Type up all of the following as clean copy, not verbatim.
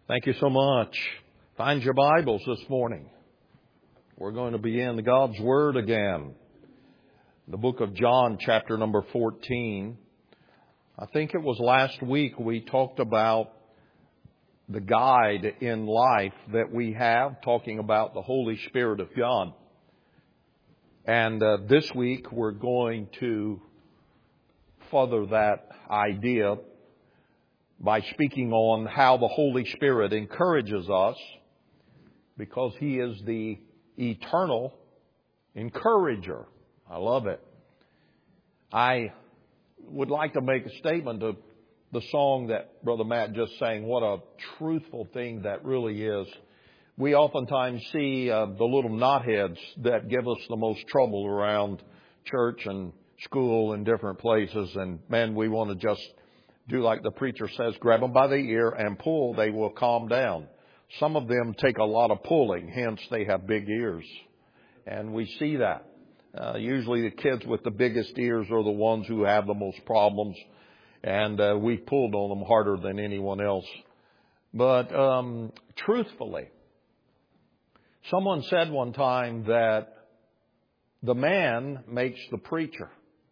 Thank you so much. Find your Bibles this morning. We're going to be in God's Word again. The book of John, chapter number 14. I think it was last week we talked about the guide in life that we have, talking about the Holy Spirit of God. And this week we're going to further that idea by speaking on how the Holy Spirit encourages us, because He is the eternal encourager. I love it. I would like to make a statement of the song that Brother Matt just sang. What a truthful thing that really is. We oftentimes see the little knotheads that give us the most trouble around church and school and different places. And man, we want to just do like the preacher says, grab them by the ear and pull, they will calm down. Some of them take a lot of pulling, hence they have big ears. And we see that. Usually the kids with the biggest ears are the ones who have the most problems. And we pulled on them harder than anyone else. But truthfully, someone said one time that the man makes the preacher,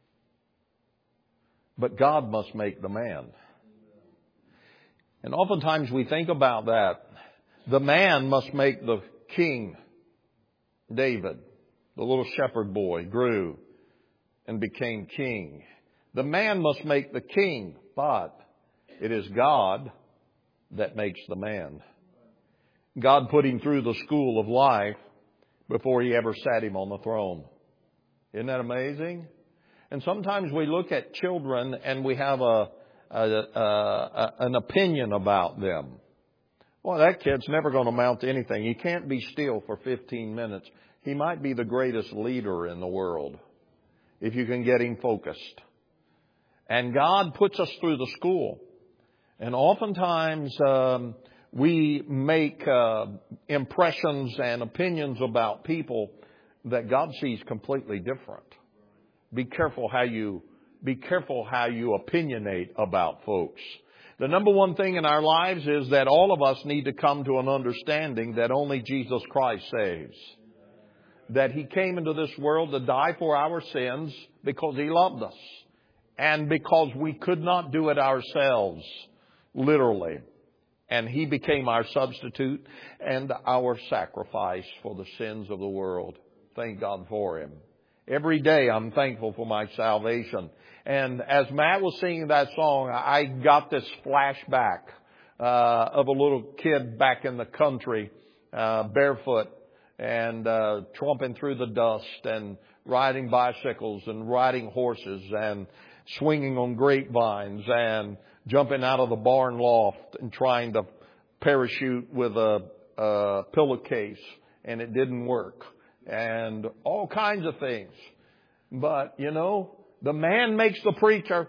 but God must make the man. And oftentimes we think about that. The man must make the king. David, the little shepherd boy, grew and became king. The man must make the king, but it is God that makes the man. God put him through the school of life before He ever sat him on the throne. Isn't that amazing? And sometimes we look at children and we have an opinion about them. Well, that kid's never going to amount to anything. He can't be still for 15 minutes. He might be the greatest leader in the world if you can get him focused. And God puts us through the school. And oftentimes we make impressions and opinions about people that God sees completely different. Be careful how you opinionate about folks. The number one thing in our lives is that all of us need to come to an understanding that only Jesus Christ saves. That He came into this world to die for our sins because He loved us. And because we could not do it ourselves, literally. And He became our substitute and our sacrifice for the sins of the world. Thank God for Him. Every day I'm thankful for my salvation. And as Matt was singing that song, I got this flashback of a little kid back in the country, barefoot and tromping through the dust and riding bicycles and riding horses and swinging on grapevines and jumping out of the barn loft and trying to parachute with a pillowcase, and it didn't work. And all kinds of things. But, you know, the man makes the preacher,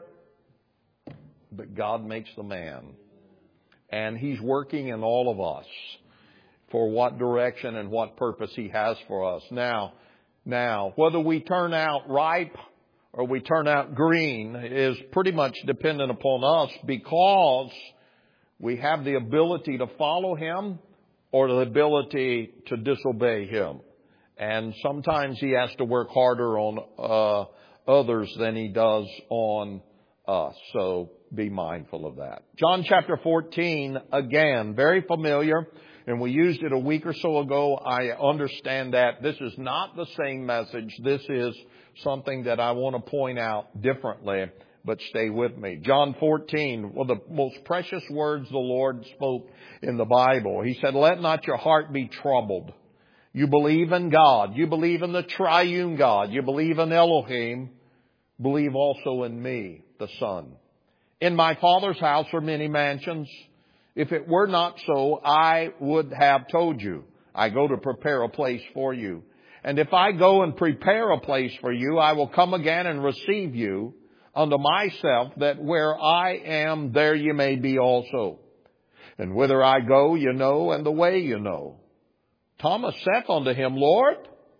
but God makes the man. And He's working in all of us for what direction and what purpose He has for us. Now, whether we turn out ripe or we turn out green is pretty much dependent upon us, because we have the ability to follow Him or the ability to disobey Him. And sometimes He has to work harder on others than He does on us. So be mindful of that. John chapter 14, again, very familiar. And we used it a week or so ago. I understand that this is not the same message. This is something that I want to point out differently. But stay with me. John 14, one of the most precious words the Lord spoke in the Bible. He said, "Let not your heart be troubled. You believe in God. You believe in the triune God. You believe in Elohim. Believe also in me, the Son. In my Father's house are many mansions. If it were not so, I would have told you. I go to prepare a place for you. And if I go and prepare a place for you, I will come again and receive you unto myself, that where I am, there you may be also. And whither I go, you know, and the way you know." Thomas saith unto Him, "Lord,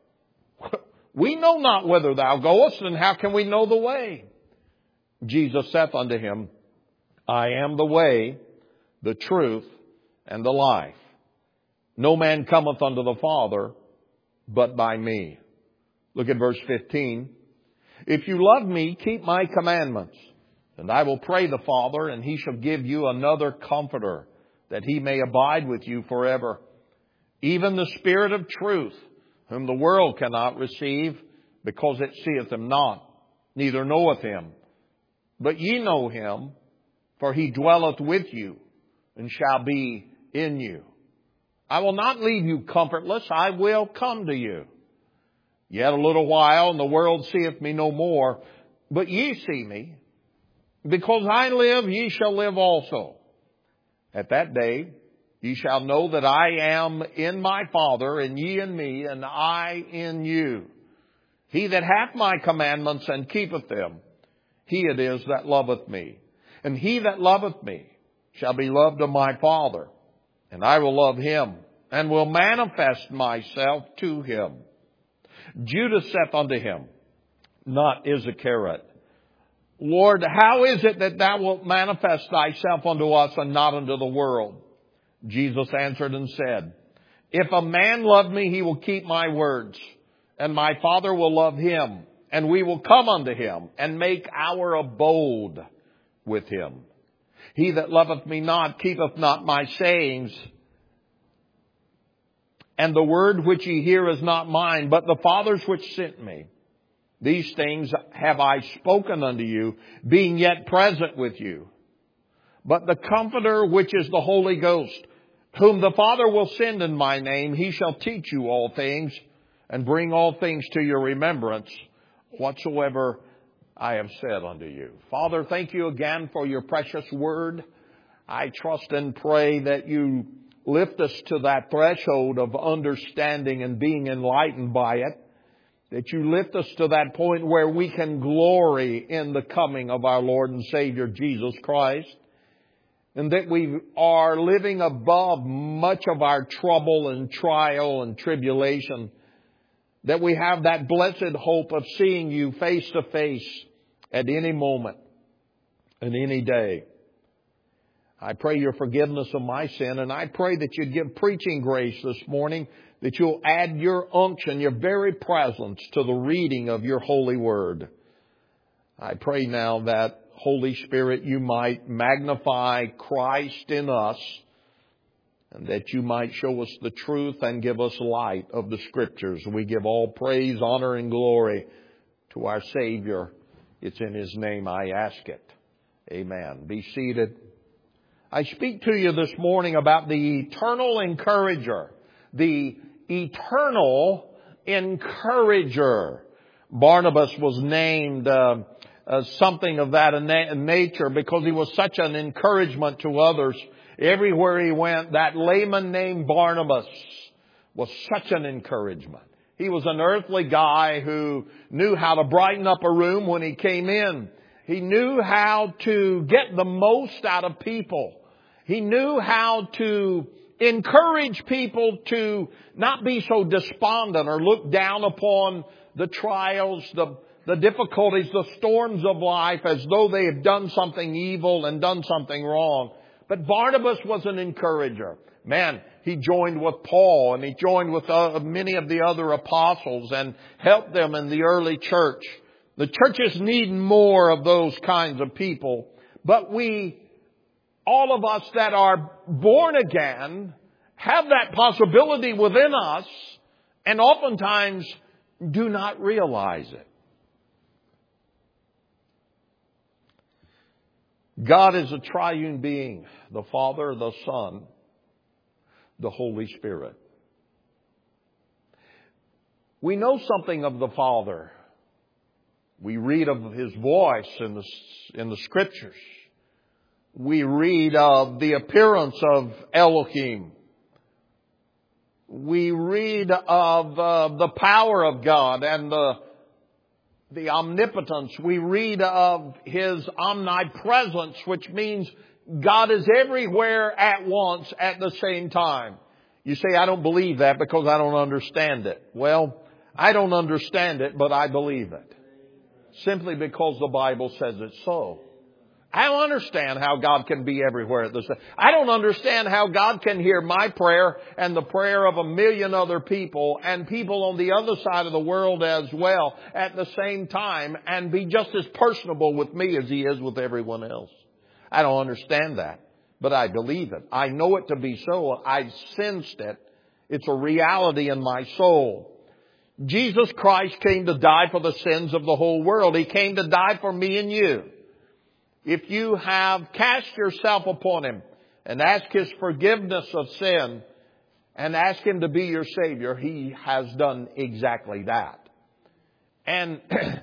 we know not whither Thou goest, and how can we know the way?" Jesus saith unto him, "I am the way, the truth, and the life. No man cometh unto the Father but by me. Look at verse 15. If you love me, keep my commandments. And I will pray the Father, and he shall give you another comforter, that he may abide with you forever. Even the Spirit of truth, whom the world cannot receive, because it seeth him not, neither knoweth him. But ye know him, for he dwelleth with you, and shall be in you. I will not leave you comfortless, I will come to you. Yet a little while, and the world seeth me no more, but ye see me. Because I live, ye shall live also. At that day, ye shall know that I am in my Father, and ye in me, and I in you. He that hath my commandments and keepeth them, he it is that loveth me. And he that loveth me shall be loved of my Father, and I will love him, and will manifest myself to him. Judas saith unto him, not Iscariot, Lord, how is it that thou wilt manifest thyself unto us and not unto the world? Jesus answered and said, if a man love me, he will keep my words, and my Father will love him, and we will come unto him, and make our abode with him. He that loveth me not keepeth not my sayings, and the word which ye hear is not mine, but the Father's which sent me. These things have I spoken unto you, being yet present with you. But the Comforter, which is the Holy Ghost, whom the Father will send in my name, he shall teach you all things, and bring all things to your remembrance, whatsoever I have said unto you. Father, thank you again for your precious word. I trust and pray that you lift us to that threshold of understanding and being enlightened by it. That you lift us to that point where we can glory in the coming of our Lord and Savior Jesus Christ. And that we are living above much of our trouble and trial and tribulation. That we have that blessed hope of seeing you face to face at any moment and any day. I pray your forgiveness of my sin, and I pray that you give preaching grace this morning, that you'll add your unction, your very presence to the reading of your holy word. I pray now that, Holy Spirit, you might magnify Christ in us, and that you might show us the truth and give us light of the Scriptures. We give all praise, honor, and glory to our Savior. It's in His name I ask it. Amen. Be seated. I speak to you this morning about the eternal encourager. The eternal encourager. Barnabas was named something of that nature because he was such an encouragement to others. Everywhere he went, that layman named Barnabas was such an encouragement. He was an earthly guy who knew how to brighten up a room when he came in. He knew how to get the most out of people. He knew how to encourage people to not be so despondent or look down upon the trials, the difficulties, the storms of life as though they have done something evil and done something wrong. But Barnabas was an encourager. Man, he joined with Paul and he joined with many of the other apostles and helped them in the early church. The churches need more of those kinds of people. But all of us that are born again, have that possibility within us and oftentimes do not realize it. God is a triune being, the Father, the Son, the Holy Spirit. We know something of the Father. We read of His voice in the Scriptures. We read of the appearance of Elohim. We read of the power of God and the omnipotence. We read of His omnipresence, which means God is everywhere at once at the same time. You say, I don't believe that because I don't understand it. Well, I don't understand it, but I believe it. Simply because the Bible says it so. I don't understand how God can be everywhere at the same time. I don't understand how God can hear my prayer and the prayer of a million other people and people on the other side of the world as well at the same time and be just as personable with me as He is with everyone else. I don't understand that, but I believe it. I know it to be so. I sensed it. It's a reality in my soul. Jesus Christ came to die for the sins of the whole world. He came to die for me and you. If you have cast yourself upon Him and ask His forgiveness of sin and ask Him to be your Savior, He has done exactly that. And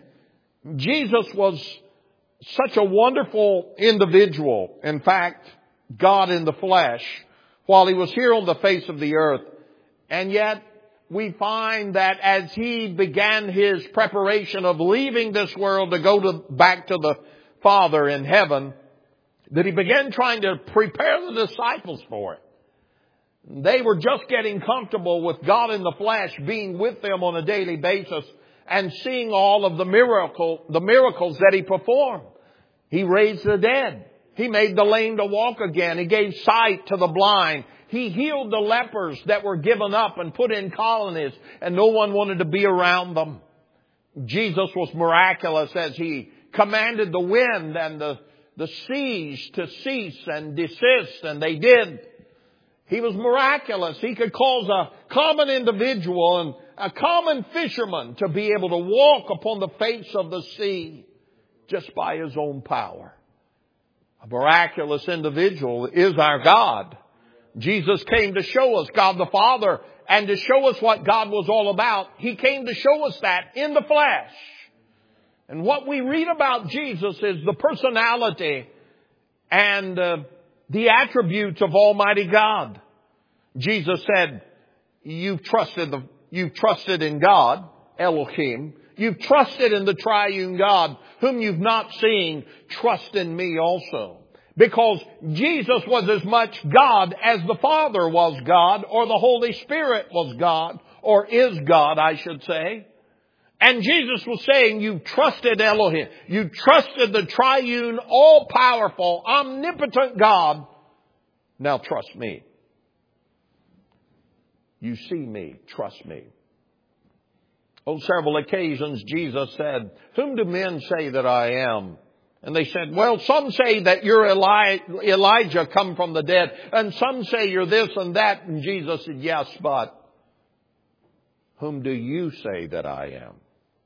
Jesus was such a wonderful individual. In fact, God in the flesh, while He was here on the face of the earth. And yet, we find that as He began His preparation of leaving this world to go back to the Father in heaven, that He began trying to prepare the disciples for it. They were just getting comfortable with God in the flesh being with them on a daily basis and seeing all of the miracles that He performed. He raised the dead. He made the lame to walk again. He gave sight to the blind. He healed the lepers that were given up and put in colonies and no one wanted to be around them. Jesus was miraculous as He commanded the wind and the seas to cease and desist, and they did. He was miraculous. He could cause a common individual and a common fisherman to be able to walk upon the face of the sea just by His own power. A miraculous individual is our God. Jesus came to show us God the Father and to show us what God was all about. He came to show us that in the flesh. And what we read about Jesus is the personality and the attributes of Almighty God. Jesus said, you've trusted in God, Elohim. You've trusted in the triune God, whom you've not seen. Trust in me also. Because Jesus was as much God as the Father was God, or the Holy Spirit was God, or is God, I should say. And Jesus was saying, you've trusted Elohim. You've trusted the triune, all-powerful, omnipotent God. Now trust me. You see me. Trust me. On several occasions, Jesus said, whom do men say that I am? And they said, well, some say that you're Elijah come from the dead. And some say you're this and that. And Jesus said, yes, but whom do you say that I am?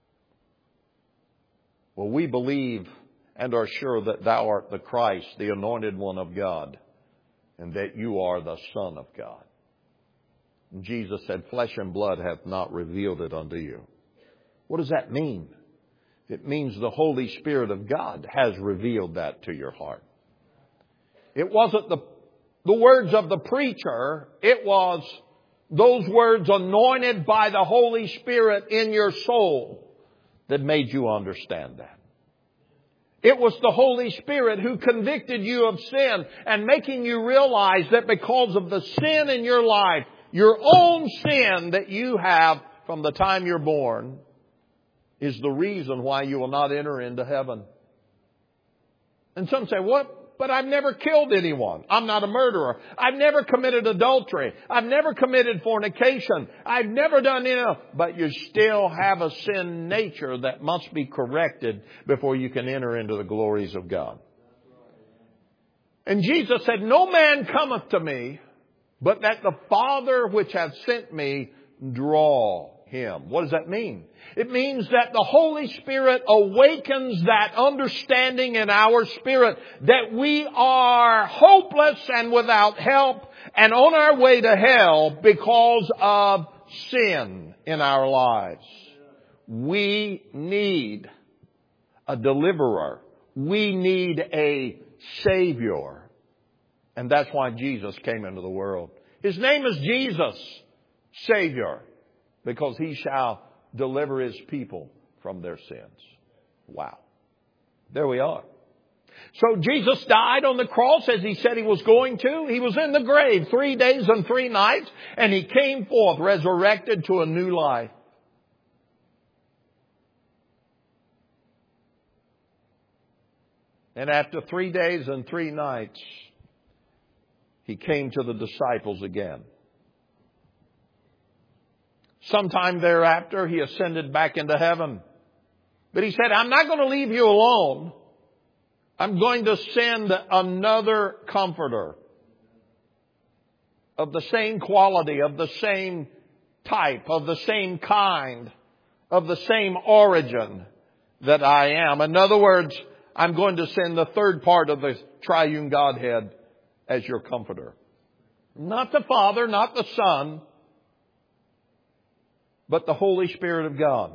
Well, we believe and are sure that thou art the Christ, the anointed one of God, and that you are the Son of God. And Jesus said, flesh and blood hath not revealed it unto you. What does that mean? It means the Holy Spirit of God has revealed that to your heart. It wasn't the words of the preacher. It was those words anointed by the Holy Spirit in your soul that made you understand that. It was the Holy Spirit who convicted you of sin and making you realize that because of the sin in your life, your own sin that you have from the time you're born, is the reason why you will not enter into heaven. And some say, what? But I've never killed anyone. I'm not a murderer. I've never committed adultery. I've never committed fornication. I've never done any. But you still have a sin nature that must be corrected before you can enter into the glories of God. And Jesus said, no man cometh to me, but that the Father which hath sent me draw him. What does that mean? It means that the Holy Spirit awakens that understanding in our spirit that we are hopeless and without help and on our way to hell because of sin in our lives. We need a deliverer. We need a Savior. And that's why Jesus came into the world. His name is Jesus, Savior, because He shall deliver His people from their sins. Wow. There we are. So Jesus died on the cross as He said He was going to. He was in the grave 3 days and 3 nights, and He came forth resurrected to a new life. And after 3 days and 3 nights, He came to the disciples again. Sometime thereafter, He ascended back into heaven. But He said, I'm not going to leave you alone. I'm going to send another Comforter of the same quality, of the same type, of the same kind, of the same origin that I am. In other words, I'm going to send the third part of the triune Godhead as your Comforter. Not the Father, not the Son, but the Holy Spirit of God.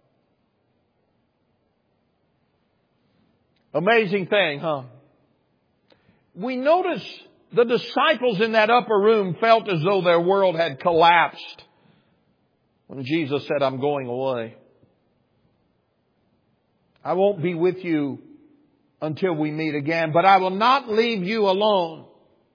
Amazing thing, huh? We notice the disciples in that upper room felt as though their world had collapsed when Jesus said, I'm going away. I won't be with you until we meet again, but I will not leave you alone.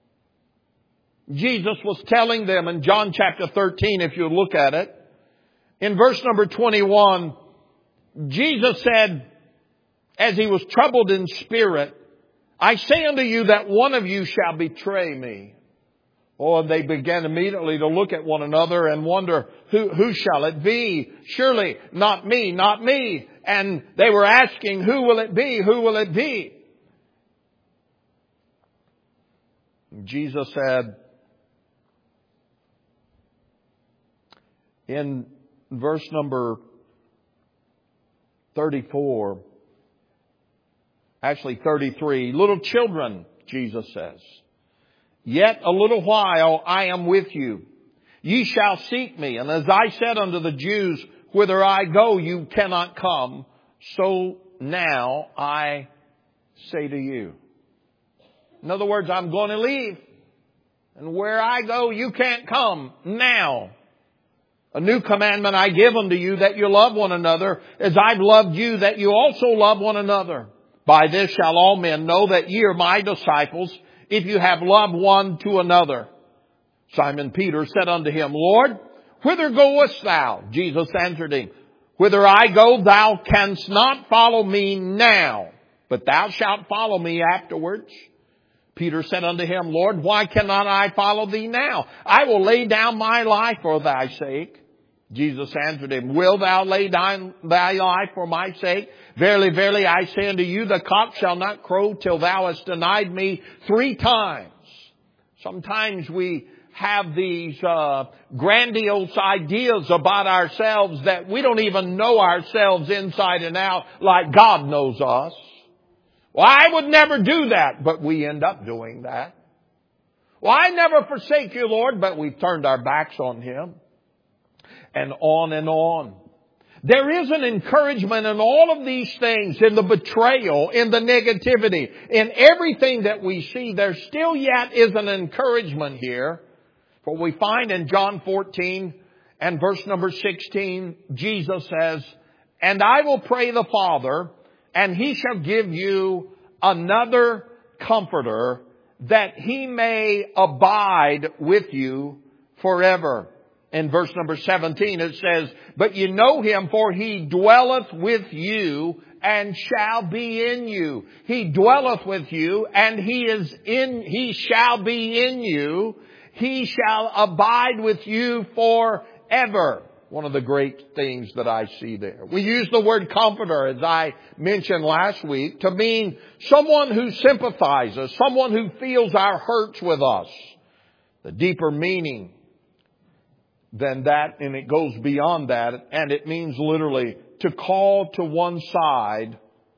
Jesus was telling them in John chapter 13, if you look at it, in verse number 21, Jesus said, as He was troubled in spirit, I say unto you that one of you shall betray me. Oh, and they began immediately to look at one another and wonder, who shall it be? Surely not me, not me. And they were asking, who will it be? Who will it be? Jesus said in verse number 34, actually 33, little children, Jesus says, yet a little while I am with you. Ye shall seek me. And as I said unto the Jews, whither I go, you cannot come. So now I say to you. In other words, I'm going to leave. And where I go, you can't come now. A new commandment I give unto you, that you love one another, as I've loved you, that you also love one another. By this shall all men know that ye are my disciples, if you have loved one to another. Simon Peter said unto Him, Lord, whither goest thou? Jesus answered him, whither I go, thou canst not follow me now, but thou shalt follow me afterwards. Peter said unto Him, Lord, why cannot I follow thee now? I will lay down my life for thy sake. Jesus answered him, will thou lay down thy life for my sake? Verily, verily, I say unto you, the cock shall not crow till thou hast denied me 3 times. Sometimes we have these grandiose ideas about ourselves that we don't even know ourselves inside and out like God knows us. Well, I would never do that, but we end up doing that. Well, I never forsake you, Lord, but we've turned our backs on Him. And on and on. There is an encouragement in all of these things, in the betrayal, in the negativity, in everything that we see. There still yet is an encouragement here. For we find in John 14 and verse number 16, Jesus says, and I will pray the Father, and He shall give you another Comforter, that He may abide with you forever. In verse number 17 it says, but you know Him, for He dwelleth with you and shall be in you. He dwelleth with you and He shall be in you. He shall abide with you forever. One of the great things that I see there. We use the word comforter, as I mentioned last week, to mean someone who sympathizes, someone who feels our hurts with us. The deeper meaning than that, and it goes beyond that, and it means literally to call to one side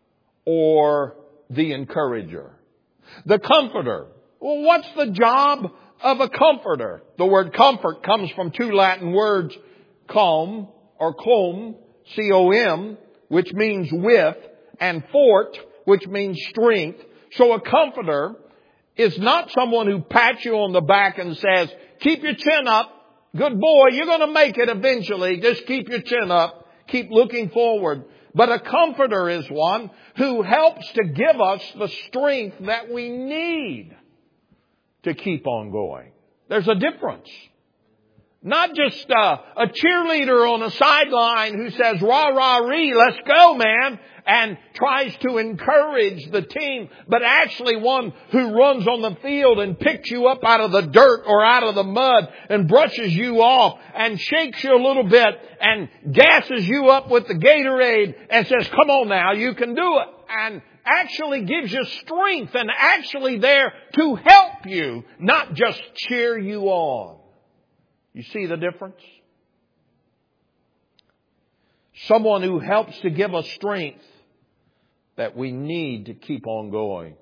or the encourager. The comforter. Well, what's the job of a comforter? The word comfort comes from 2 Latin words, com or com, C-O-M, which means with, and fort, which means strength. So a comforter is not someone who pats you on the back and says, keep your chin up. Good boy, you're going to make it eventually. Just keep your chin up. Keep looking forward. But a comforter is one who helps to give us the strength that we need to keep on going. There's a difference. Not just a cheerleader on a sideline who says, rah, rah, ree, let's go, man, and tries to encourage the team, but actually one who runs on the field and picks you up out of the dirt or out of the mud and brushes you off and shakes you a little bit and gasses you up with the Gatorade and says, come on now, you can do it. And actually gives you strength and actually there to help you, not just cheer you on. You see the difference? Someone who helps to give us strength that we need to keep on going.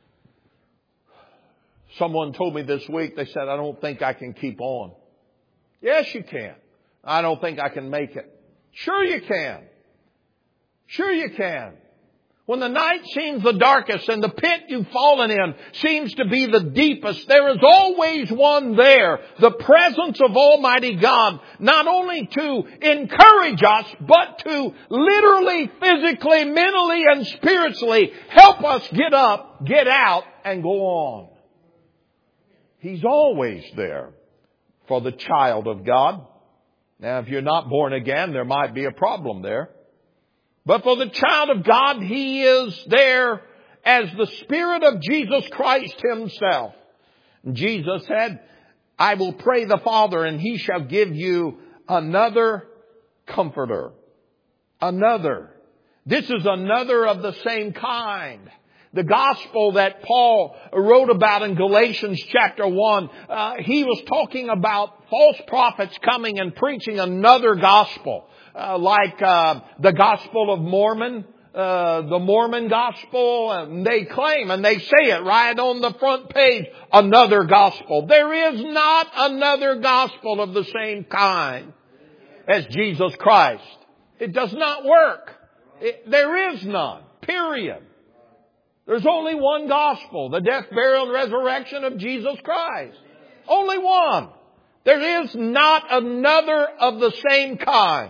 Someone told me this week, they said, I don't think I can keep on. Yes, you can. I don't think I can make it. Sure you can. Sure you can. When the night seems the darkest and the pit you've fallen in seems to be the deepest, there is always one there, the presence of Almighty God, not only to encourage us, but to literally, physically, mentally, and spiritually help us get up, get out, and go on. He's always there for the child of God. Now, if you're not born again, there might be a problem there. But for the child of God, He is there as the Spirit of Jesus Christ Himself. Jesus said, I will pray the Father and He shall give you another Comforter. Another. This is another of the same kind. The gospel that Paul wrote about in Galatians chapter 1, he was talking about false prophets coming and preaching another gospel. Like the Gospel of Mormon, the Mormon Gospel, and they claim and they say it right on the front page, another gospel. There is not another gospel of the same kind as Jesus Christ. It does not work. There is none. Period. There's only one gospel, the death, burial, and resurrection of Jesus Christ. Only one. There is not another of the same kind.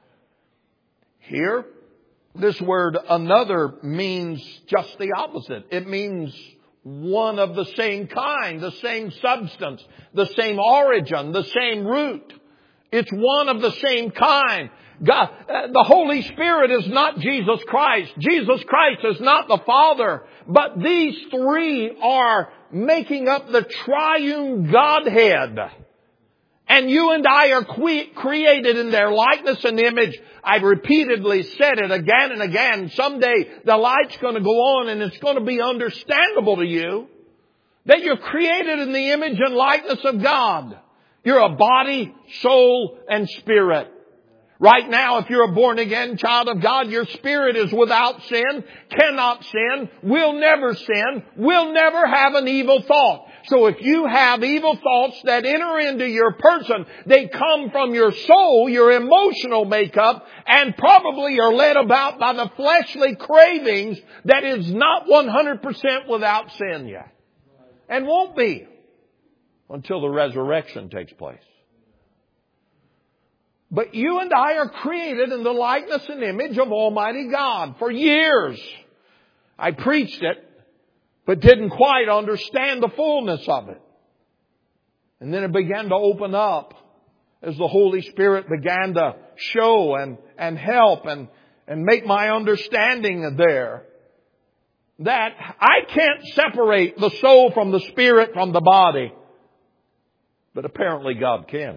Here, this word another means just the opposite. It means one of the same kind, the same substance, the same origin, the same root. It's one of the same kind. God, the Holy Spirit is not Jesus Christ. Jesus Christ is not the Father. But these three are making up the triune Godhead. And you and I are created in their likeness and image. I've repeatedly said it again and again. Someday the light's going to go on and it's going to be understandable to you that you're created in the image and likeness of God. You're a body, soul, and spirit. Right now, if you're a born-again child of God, your spirit is without sin, cannot sin, will never sin, will never have an evil thought. So if you have evil thoughts that enter into your person, they come from your soul, your emotional makeup, and probably are led about by the fleshly cravings that is not 100% without sin yet. And won't be until the resurrection takes place. But you and I are created in the likeness and image of Almighty God. For years, I preached it, but didn't quite understand the fullness of it. And then it began to open up as the Holy Spirit began to show and help and make my understanding there. That I can't separate the soul from the spirit from the body. But apparently God can.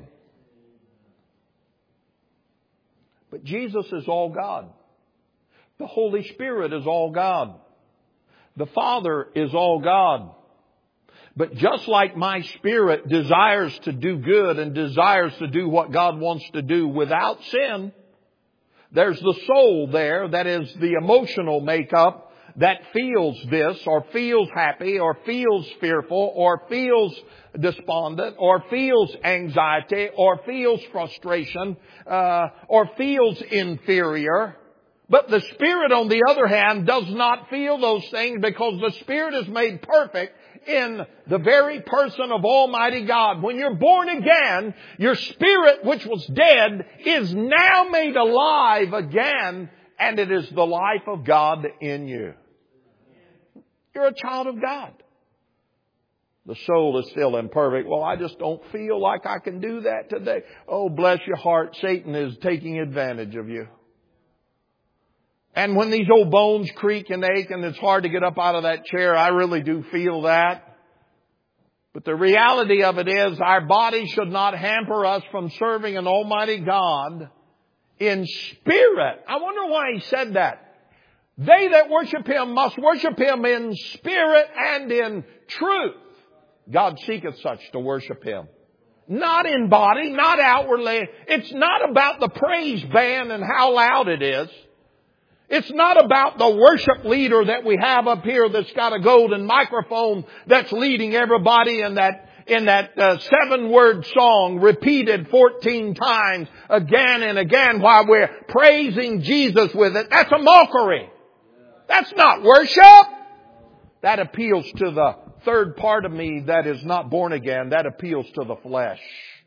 But Jesus is all God. The Holy Spirit is all God. The Father is all God. But just like my spirit desires to do good and desires to do what God wants to do without sin, there's the soul there that is the emotional makeup that feels this or feels happy or feels fearful or feels despondent or feels anxiety or feels frustration or feels inferior. But the Spirit, on the other hand, does not feel those things because the Spirit is made perfect in the very person of Almighty God. When you're born again, your spirit, which was dead, is now made alive again, and it is the life of God in you. You're a child of God. The soul is still imperfect. Well, I just don't feel like I can do that today. Oh, bless your heart. Satan is taking advantage of you. And when these old bones creak and ache and it's hard to get up out of that chair, I really do feel that. But the reality of it is our body should not hamper us from serving an almighty God in spirit. I wonder why he said that. They that worship Him must worship Him in spirit and in truth. God seeketh such to worship Him. Not in body, not outwardly. It's not about the praise band and how loud it is. It's not about the worship leader that we have up here that's got a golden microphone that's leading everybody in that 7-word song repeated 14 times again and again while we're praising Jesus with it. That's a mockery. That's not worship. That appeals to the third part of me that is not born again. That appeals to the flesh.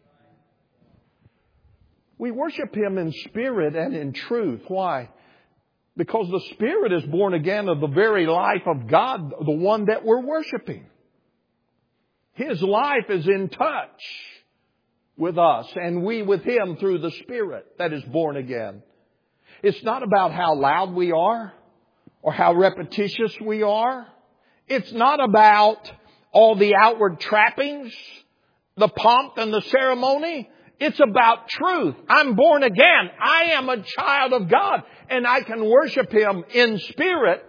We worship Him in spirit and in truth. Why? Because the Spirit is born again of the very life of God, the one that we're worshiping. His life is in touch with us and we with Him through the Spirit that is born again. It's not about how loud we are or how repetitious we are. It's not about all the outward trappings, the pomp and the ceremony. It's about truth. I'm born again. I am a child of God. And I can worship Him in spirit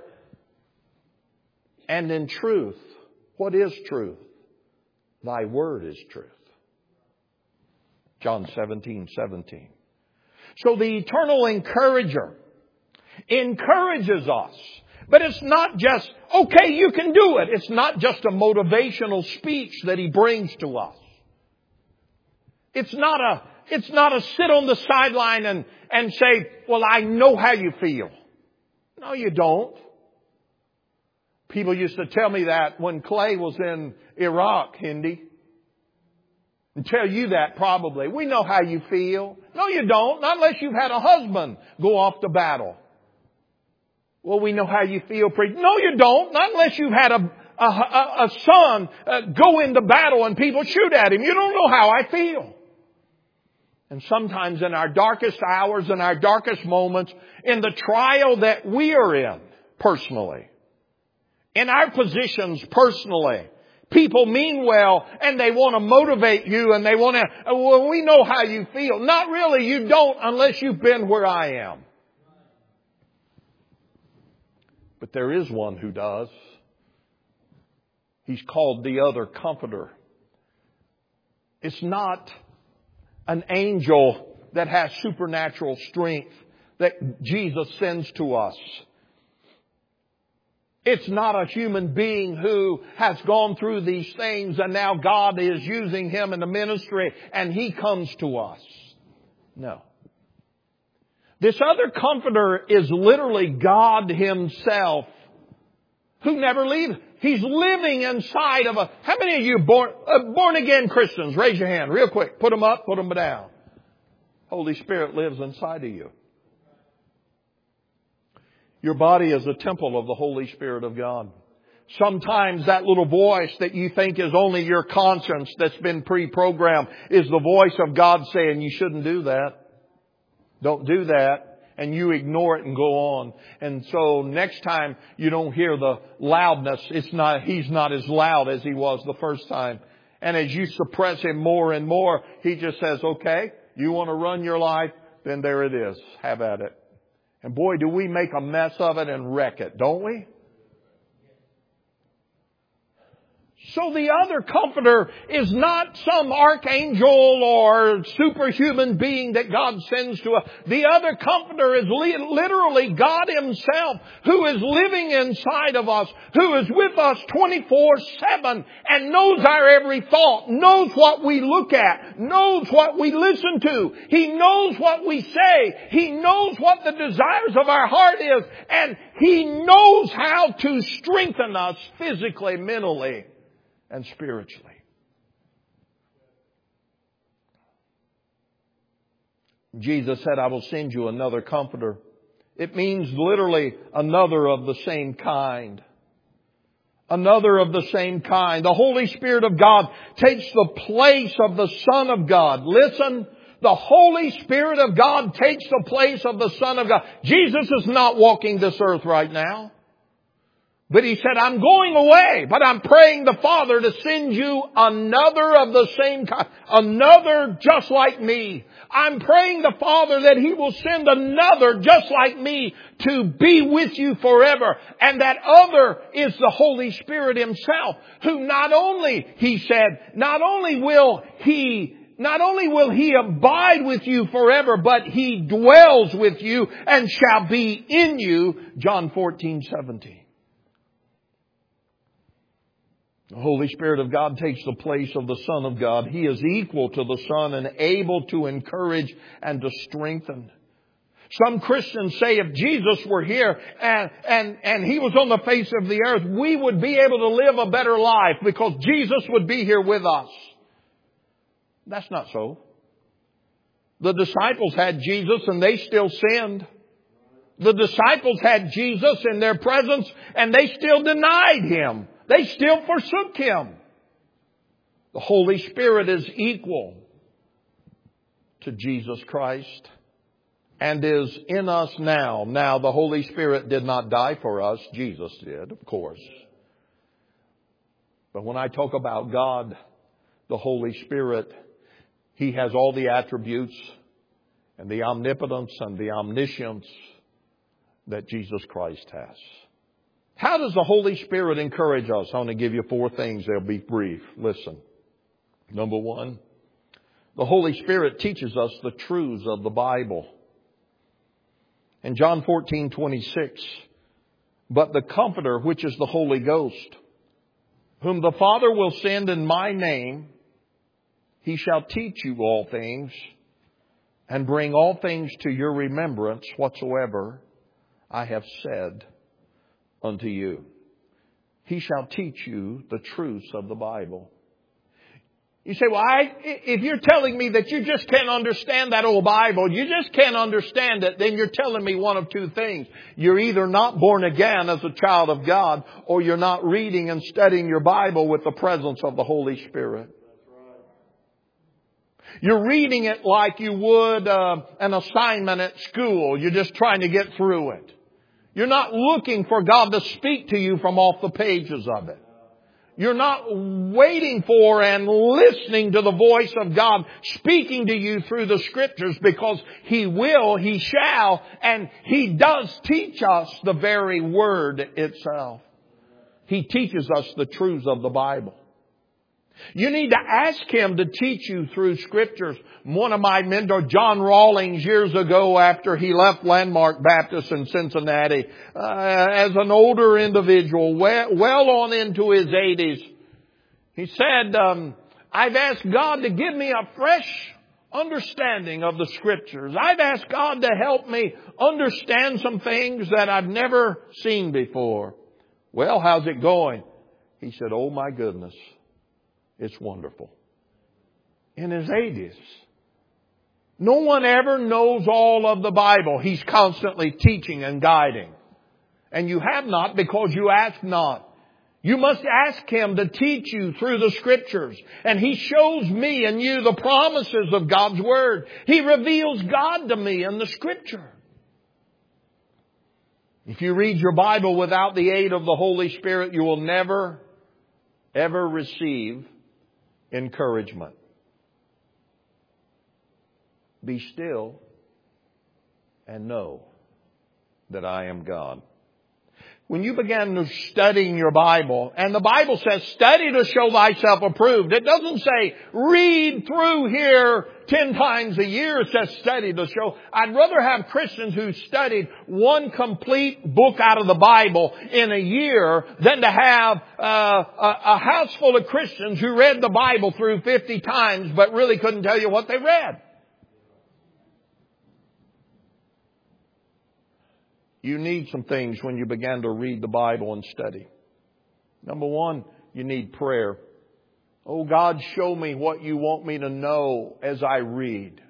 and in truth. What is truth? Thy word is truth. John 17:17. So the eternal encourager encourages us. But it's not just, okay, you can do it. It's not just a motivational speech that He brings to us. It's not a sit on the sideline and say, well, I know how you feel. No, you don't. People used to tell me that when Clay was in Iraq, Hindi. And tell you that probably. We know how you feel. No, you don't. Not unless you've had a husband go off to battle. Well, we know how you feel, preacher. No, you don't. Not unless you've had a son go into battle and people shoot at him. You don't know how I feel. And sometimes in our darkest hours and our darkest moments, in the trial that we are in personally, in our positions personally, people mean well and they want to motivate you and they want to, well, we know how you feel. Not really. You don't unless you've been where I am. But there is one who does. He's called the other Comforter. It's not an angel that has supernatural strength that Jesus sends to us. It's not a human being who has gone through these things and now God is using him in the ministry and he comes to us. No. This other Comforter is literally God Himself who never leaves. He's living inside of how many of you born again Christians? Raise your hand real quick. Put them up, put them down. Holy Spirit lives inside of you. Your body is a temple of the Holy Spirit of God. Sometimes that little voice that you think is only your conscience that's been pre-programmed is the voice of God saying you shouldn't do that. Don't do that. And you ignore it and go on. And so next time you don't hear the loudness, he's not as loud as he was the first time. And as you suppress him more and more, he just says, okay, you want to run your life? Then there it is. Have at it. And boy, do we make a mess of it and wreck it, don't we? So the other Comforter is not some archangel or superhuman being that God sends to us. The other Comforter is literally God Himself who is living inside of us, who is with us 24/7 and knows our every thought, knows what we look at, knows what we listen to. He knows what we say. He knows what the desires of our heart is. And He knows how to strengthen us physically, mentally, and spiritually. Jesus said, I will send you another Comforter. It means literally another of the same kind. Another of the same kind. The Holy Spirit of God takes the place of the Son of God. Listen, the Holy Spirit of God takes the place of the Son of God. Jesus is not walking this earth right now. But He said, I'm going away, but I'm praying the Father to send you another of the same kind. Another just like me. I'm praying the Father that He will send another just like me to be with you forever. And that other is the Holy Spirit Himself, who not only, He said, not only will He abide with you forever, but He dwells with you and shall be in you. John 14:17. The Holy Spirit of God takes the place of the Son of God. He is equal to the Son and able to encourage and to strengthen. Some Christians say if Jesus were here and He was on the face of the earth, we would be able to live a better life because Jesus would be here with us. That's not so. The disciples had Jesus and they still sinned. The disciples had Jesus in their presence and they still denied Him. They still forsook Him. The Holy Spirit is equal to Jesus Christ and is in us now. Now, the Holy Spirit did not die for us. Jesus did, of course. But when I talk about God, the Holy Spirit, He has all the attributes and the omnipotence and the omniscience that Jesus Christ has. How does the Holy Spirit encourage us? I want to give you 4 things. They'll be brief. Listen. Number 1, the Holy Spirit teaches us the truths of the Bible. In John 14:26, but the Comforter, which is the Holy Ghost, whom the Father will send in my name, He shall teach you all things and bring all things to your remembrance whatsoever I have said unto you. He shall teach you the truths of the Bible. You say, well, if you're telling me that you just can't understand that old Bible, you just can't understand it, then you're telling me one of 2 things. You're either not born again as a child of God, or you're not reading and studying your Bible with the presence of the Holy Spirit. You're reading it like you would an assignment at school. You're just trying to get through it. You're not looking for God to speak to you from off the pages of it. You're not waiting for and listening to the voice of God speaking to you through the Scriptures, because He will, He shall, and He does teach us the very Word itself. He teaches us the truths of the Bible. You need to ask Him to teach you through Scriptures. One of my mentors, John Rawlings, years ago after he left Landmark Baptist in Cincinnati, as an older individual, well on into his 80s, he said, I've asked God to give me a fresh understanding of the Scriptures. I've asked God to help me understand some things that I've never seen before. Well, how's it going? He said, oh my goodness. It's wonderful. In his 80s. No one ever knows all of the Bible. He's constantly teaching and guiding. And you have not because you ask not. You must ask Him to teach you through the Scriptures. And He shows me and you the promises of God's Word. He reveals God to me in the Scripture. If you read your Bible without the aid of the Holy Spirit, you will never, ever receive encouragement. Be still and know that I am God. When you begin studying your Bible, and the Bible says, study to show thyself approved. It doesn't say, read through here 10 times a year. It says, study to show. I'd rather have Christians who studied one complete book out of the Bible in a year than to have a house full of Christians who read the Bible through 50 times but really couldn't tell you what they read. You need some things when you begin to read the Bible and study. Number 1, you need prayer. Oh God, show me what you want me to know as I read.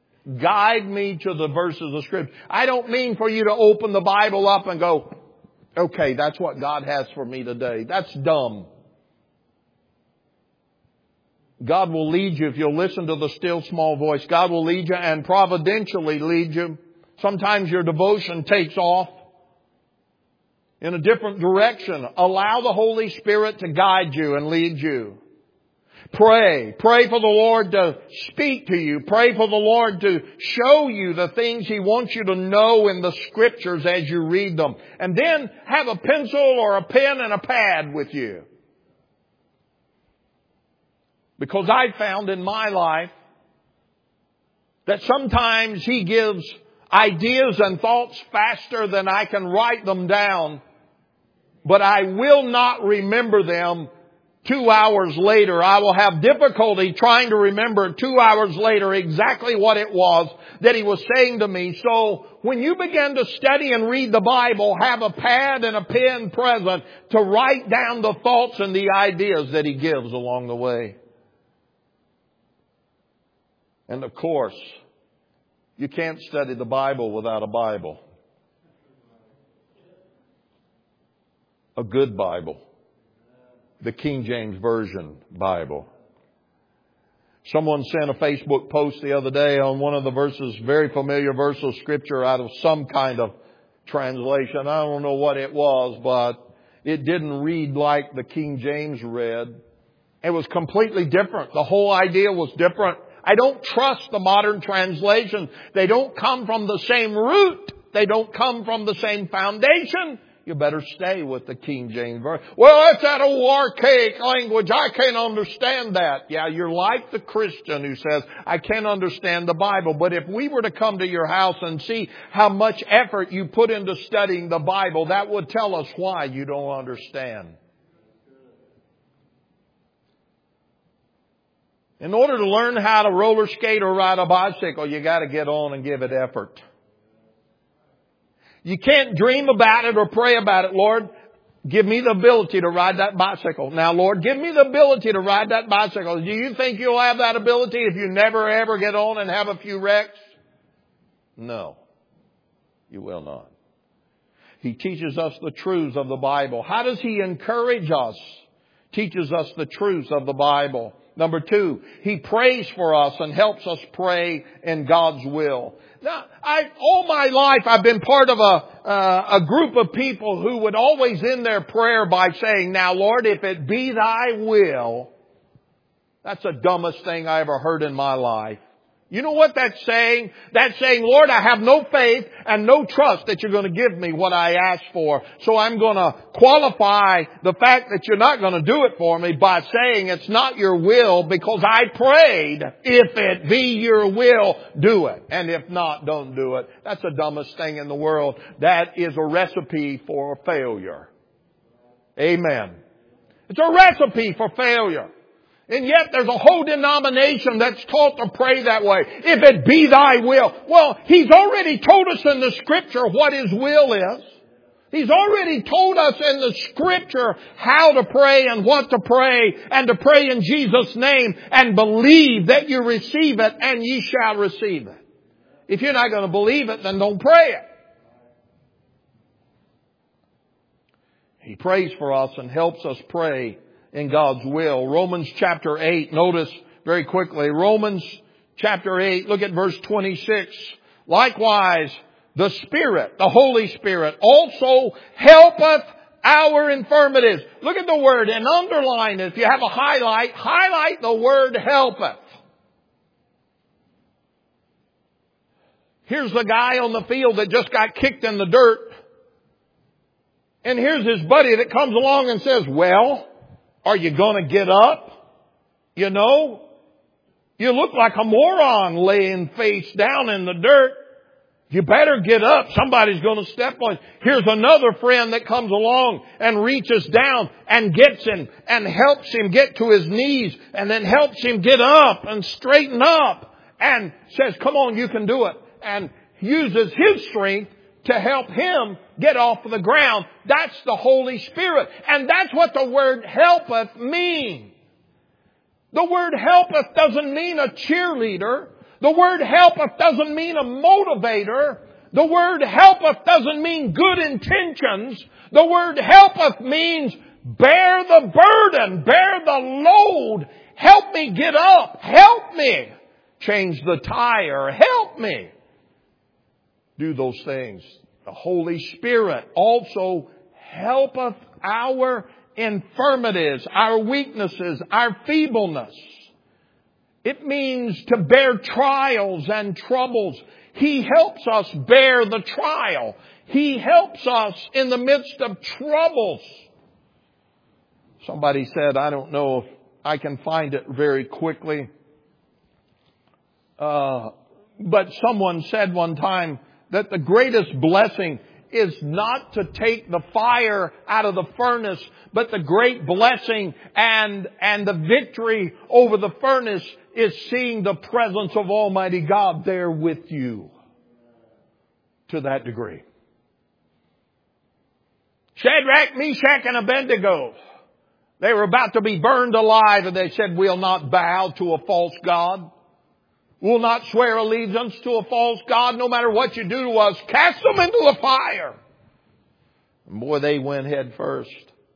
Guide me to the verses of Scripture. I don't mean for you to open the Bible up and go, Okay, that's what God has for me today. That's dumb. God will lead you if you'll listen to the still small voice. God will lead you and providentially lead you. Sometimes your devotion takes off in a different direction. Allow the Holy Spirit to guide you and lead you. Pray. Pray for the Lord to speak to you. Pray for the Lord to show you the things He wants you to know in the Scriptures as you read them. And then have a pencil or a pen and a pad with you. Because I found in my life that sometimes He gives ideas and thoughts faster than I can write them down. But I will not remember them 2 hours later. I will have difficulty trying to remember 2 hours later exactly what it was that He was saying to me. So when you begin to study and read the Bible, have a pad and a pen present to write down the thoughts and the ideas that He gives along the way. And of course, you can't study the Bible without a Bible. A good Bible. The King James Version Bible. Someone sent a Facebook post the other day on one of the verses, very familiar verse of Scripture out of some kind of translation. I don't know what it was, but it didn't read like the King James read. It was completely different. The whole idea was different. I don't trust the modern translations. They don't come from the same root. They don't come from the same foundation. You better stay with the King James Version. Well, that's that old archaic language. I can't understand that. Yeah, you're like the Christian who says, I can't understand the Bible. But if we were to come to your house and see how much effort you put into studying the Bible, that would tell us why you don't understand. In order to learn how to roller skate or ride a bicycle, you got to get on and give it effort. You can't dream about it or pray about it. Lord, give me the ability to ride that bicycle. Now, Lord, give me the ability to ride that bicycle. Do you think you'll have that ability if you never ever get on and have a few wrecks? No, you will not. He teaches us the truths of the Bible. How does He encourage us? Teaches us the truths of the Bible. Number 2, He prays for us and helps us pray in God's will. Now, all my life I've been part of a group of people who would always end their prayer by saying, now Lord, if it be Thy will. That's the dumbest thing I ever heard in my life. You know what that's saying? That's saying, Lord, I have no faith and no trust that You're going to give me what I asked for. So I'm going to qualify the fact that You're not going to do it for me by saying it's not Your will because I prayed, if it be Your will, do it. And if not, don't do it. That's the dumbest thing in the world. That is a recipe for failure. Amen. It's a recipe for failure. And yet there's a whole denomination that's taught to pray that way. If it be Thy will. Well, He's already told us in the Scripture what His will is. He's already told us in the Scripture how to pray and what to pray, and to pray in Jesus' name and believe that you receive it and ye shall receive it. If you're not going to believe it, then don't pray it. He prays for us and helps us pray in God's will. Romans chapter 8, notice very quickly. Romans chapter 8, look at verse 26. Likewise, the Spirit, the Holy Spirit, also helpeth our infirmities. Look at the word and underline it. If you have a highlight the word helpeth. Here's the guy on the field that just got kicked in the dirt. And here's his buddy that comes along and says, well, are you going to get up? You know, you look like a moron laying face down in the dirt. You better get up. Somebody's going to step on you. Here's another friend that comes along and reaches down and gets him and helps him get to his knees and then helps him get up and straighten up and says, come on, you can do it. And uses his strength to help him get off of the ground. That's the Holy Spirit. And that's what the word helpeth means. The word helpeth doesn't mean a cheerleader. The word helpeth doesn't mean a motivator. The word helpeth doesn't mean good intentions. The word helpeth means bear the burden, bear the load. Help me get up. Help me change the tire. Help me do those things. The Holy Spirit also helpeth our infirmities, our weaknesses, our feebleness. It means to bear trials and troubles. He helps us bear the trial. He helps us in the midst of troubles. Somebody said, I don't know if I can find it very quickly, but someone said one time that the greatest blessing is not to take the fire out of the furnace, but the great blessing and the victory over the furnace is seeing the presence of Almighty God there with you to that degree. Shadrach, Meshach, and Abednego, they were about to be burned alive, and they said, we'll not bow to a false god. We'll not swear allegiance to a false god, no matter what you do to us. Cast them into the fire. And boy, they went head first.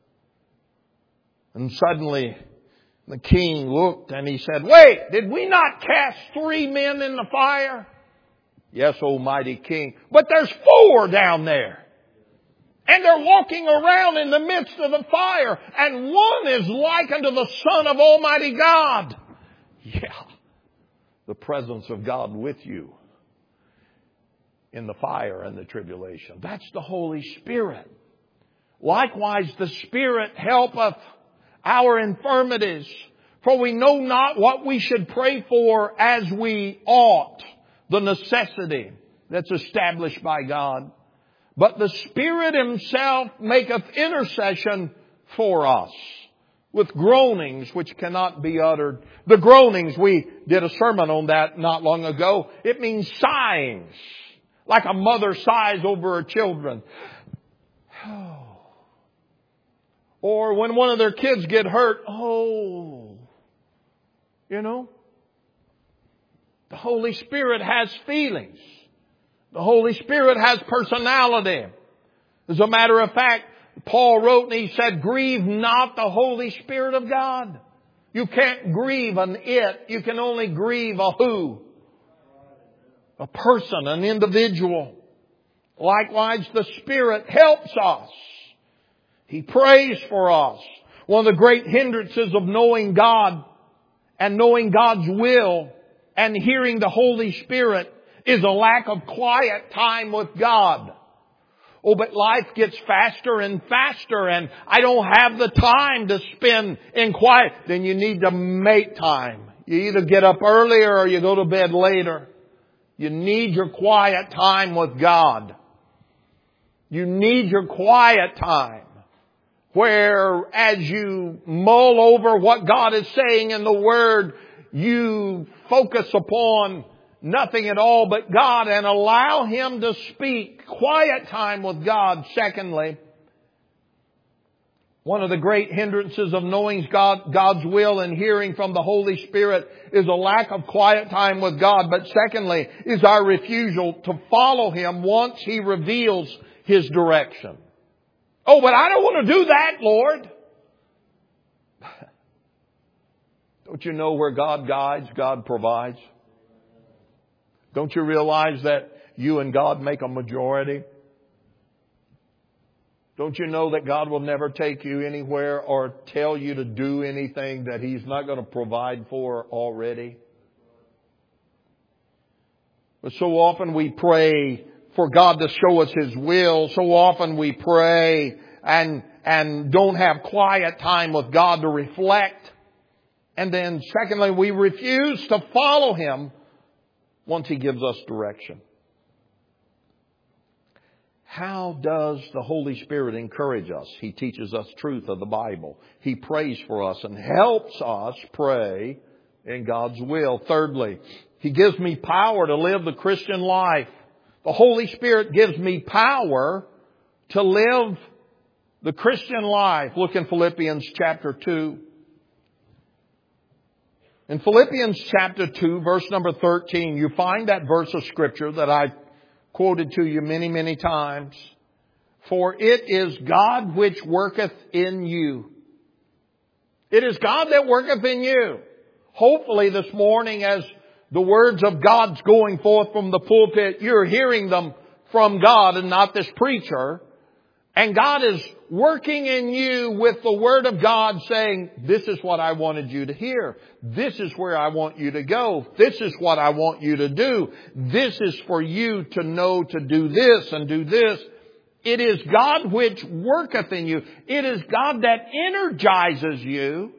And suddenly the king looked and he said, wait, did we not cast 3 men in the fire? Yes, Almighty King. But there's 4 down there. And they're walking around in the midst of the fire. And one is like unto the Son of Almighty God. Yeah. The presence of God with you in the fire and the tribulation. That's the Holy Spirit. Likewise, the Spirit helpeth our infirmities, for we know not what we should pray for as we ought. The necessity that's established by God. But the Spirit Himself maketh intercession for us with groanings which cannot be uttered. The groanings, we did a sermon on that not long ago. It means sighings, like a mother sighs over her children. Or when one of their kids get hurt, the Holy Spirit has feelings. The Holy Spirit has personality. As a matter of fact, Paul wrote and he said, grieve not the Holy Spirit of God. You can't grieve an it. You can only grieve a who? A person, an individual. Likewise, the Spirit helps us. He prays for us. One of the great hindrances of knowing God and knowing God's will and hearing the Holy Spirit is a lack of quiet time with God. Oh, but life gets faster and faster and I don't have the time to spend in quiet. Then you need to make time. You either get up earlier or you go to bed later. You need your quiet time with God. You need your quiet time where as you mull over what God is saying in the Word, you focus upon nothing at all but God and allow Him to speak. Quiet time with God. Secondly, one of the great hindrances of knowing God's will and hearing from the Holy Spirit is a lack of quiet time with God. But secondly, is our refusal to follow Him once He reveals His direction. Oh, but I don't want to do that, Lord. Don't you know where God guides, God provides? Don't you realize that you and God make a majority? Don't you know that God will never take you anywhere or tell you to do anything that He's not going to provide for already? But so often we pray for God to show us His will. So often we pray and don't have quiet time with God to reflect. And then secondly, we refuse to follow Him once He gives us direction. How does the Holy Spirit encourage us? He teaches us truth of the Bible. He prays for us and helps us pray in God's will. Thirdly, He gives me power to live the Christian life. The Holy Spirit gives me power to live the Christian life. Look in Philippians chapter 2. In Philippians chapter 2, verse number 13, you find that verse of Scripture that I quoted to you many, many times. For it is God which worketh in you. It is God that worketh in you. Hopefully this morning, as the words of God's going forth from the pulpit, you're hearing them from God and not this preacher. And God is working in you with the Word of God saying, this is what I wanted you to hear. This is where I want you to go. This is what I want you to do. This is for you to know to do this and do this. It is God which worketh in you. It is God that energizes you.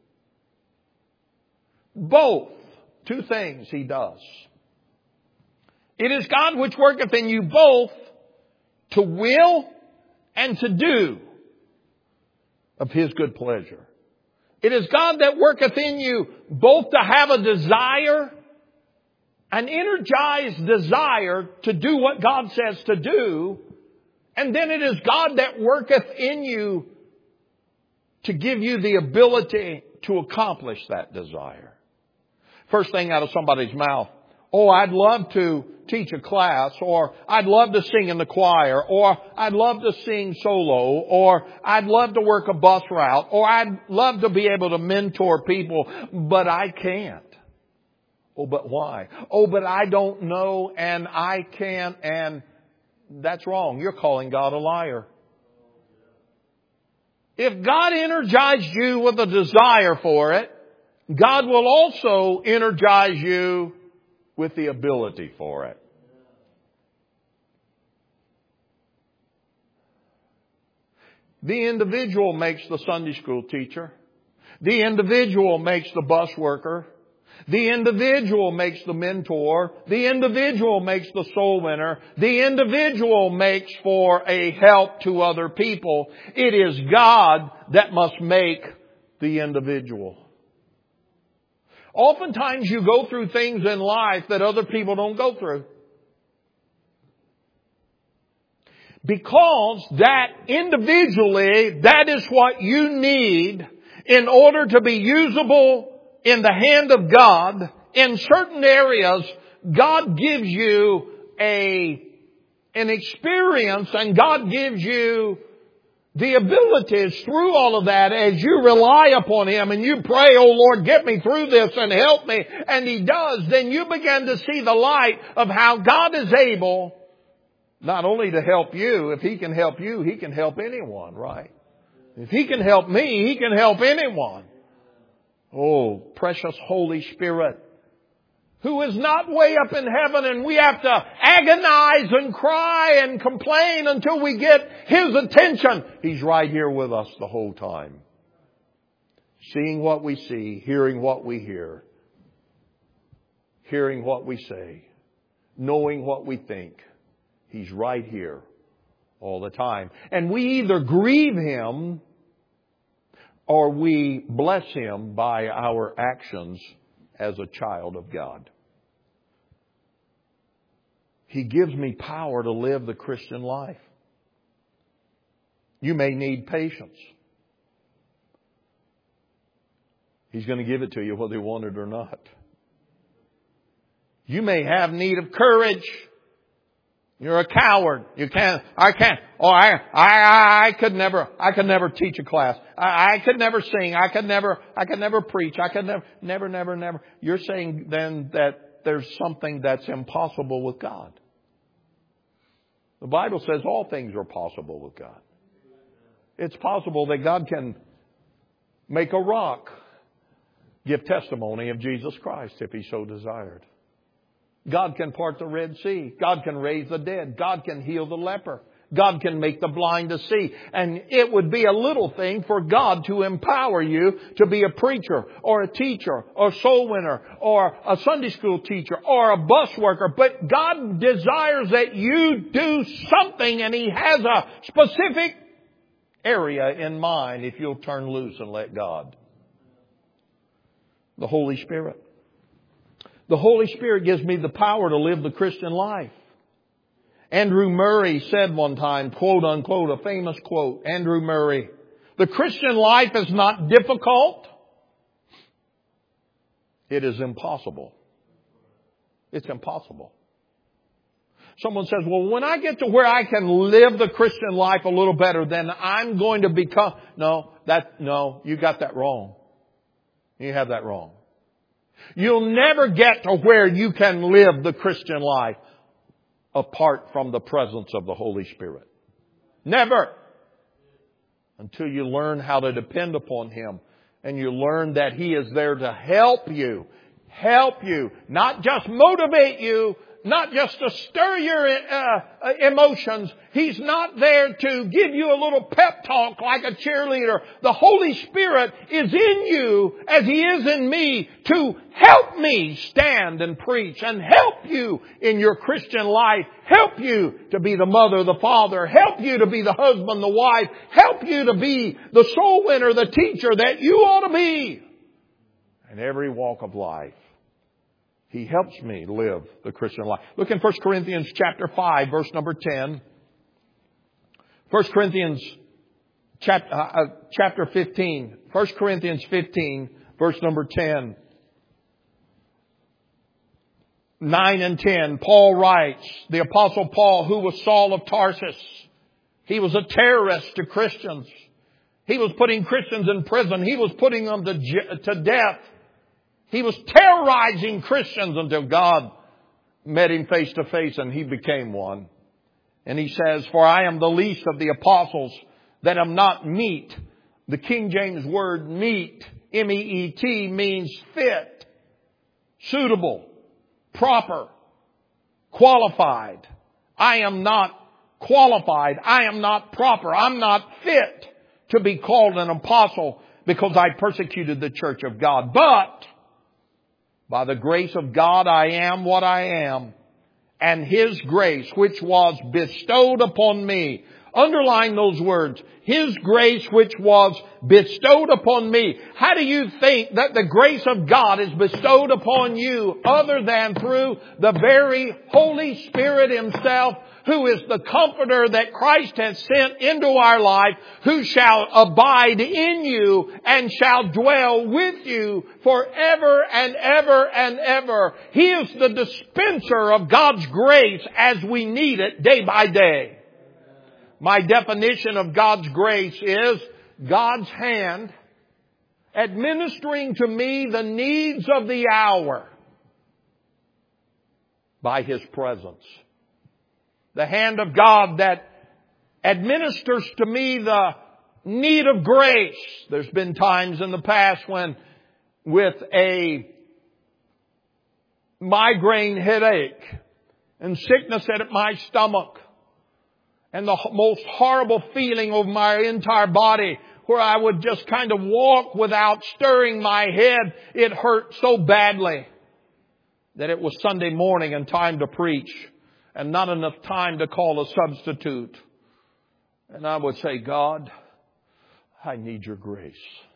Both. Two things He does. It is God which worketh in you both to will and to do of His good pleasure. It is God that worketh in you both to have a desire, an energized desire to do what God says to do, and then it is God that worketh in you to give you the ability to accomplish that desire. First thing out of somebody's mouth, oh, I'd love to teach a class, or I'd love to sing in the choir, or I'd love to sing solo, or I'd love to work a bus route, or I'd love to be able to mentor people, but I can't. Oh, but why? Oh, but I don't know, and I can't, and that's wrong. You're calling God a liar. If God energized you with a desire for it, God will also energize you with the ability for it. The individual makes the Sunday school teacher. The individual makes the bus worker. The individual makes the mentor. The individual makes the soul winner. The individual makes for a help to other people. It is God that must make the individual. Oftentimes you go through things in life that other people don't go through. Because that individually, that is what you need in order to be usable in the hand of God. In certain areas, God gives you an experience, and God gives you the abilities through all of that as you rely upon Him and you pray, oh Lord, get me through this and help me. And He does. Then you begin to see the light of how God is able not only to help you. If He can help you, He can help anyone, right? If He can help me, He can help anyone. Oh, precious Holy Spirit, who is not way up in heaven, and we have to agonize and cry and complain until we get His attention. He's right here with us the whole time. Seeing what we see, hearing what we hear, hearing what we say, knowing what we think. He's right here all the time. And we either grieve Him or we bless Him by our actions as a child of God. He gives me power to live the Christian life. You may need patience. He's going to give it to you whether you want it or not. You may have need of courage. You're a coward. You can't, I can't. Oh, I could never teach a class. I could never sing. I could never preach. I could never. You're saying then that there's something that's impossible with God. The Bible says all things are possible with God. It's possible that God can make a rock give testimony of Jesus Christ if He so desired. God can part the Red Sea. God can raise the dead. God can heal the leper. God can make the blind to see. And it would be a little thing for God to empower you to be a preacher or a teacher or a soul winner or a Sunday school teacher or a bus worker. But God desires that you do something, and He has a specific area in mind if you'll turn loose and let God. The Holy Spirit. The Holy Spirit gives me the power to live the Christian life. Andrew Murray said one time, quote unquote, a famous quote, Andrew Murray, the Christian life is not difficult. It is impossible. It's impossible. Someone says, well, when I get to where I can live the Christian life a little better, then I'm going to become... No, you got that wrong. You have that wrong. You'll never get to where you can live the Christian life apart from the presence of the Holy Spirit. Never. Until you learn how to depend upon Him and you learn that He is there to help you. Help you. Not just motivate you. Not just to stir your emotions. He's not there to give you a little pep talk like a cheerleader. The Holy Spirit is in you as He is in me to help me stand and preach and help you in your Christian life. Help you to be the mother, the father. Help you to be the husband, the wife. Help you to be the soul winner, the teacher that you ought to be in every walk of life. He helps me live the Christian life. Look in 1 Corinthians chapter 5, verse number 10. 1 Corinthians chapter 15. 1 Corinthians 15, verse number 10. 9 and 10. Paul writes, the Apostle Paul, who was Saul of Tarsus. He was a terrorist to Christians. He was putting Christians in prison. He was putting them to death. He was terrorizing Christians until God met him face to face and he became one. And he says, for I am the least of the apostles that am not meet. The King James word meet, M-E-E-T, means fit, suitable, proper, qualified. I am not qualified. I am not proper. I'm not fit to be called an apostle because I persecuted the church of God. But by the grace of God, I am what I am. And His grace, which was bestowed upon me. Underline those words. His grace, which was bestowed upon me. How do you think that the grace of God is bestowed upon you other than through the very Holy Spirit Himself, who is the Comforter that Christ has sent into our life, who shall abide in you and shall dwell with you forever and ever and ever. He is the dispenser of God's grace as we need it day by day. My definition of God's grace is God's hand administering to me the needs of the hour by His presence. The hand of God that administers to me the need of grace. There's been times in the past when with a migraine headache and sickness at my stomach and the most horrible feeling of my entire body where I would just kind of walk without stirring my head. It hurt so badly that it was Sunday morning and time to preach and not enough time to call a substitute. And I would say, God, I need your grace.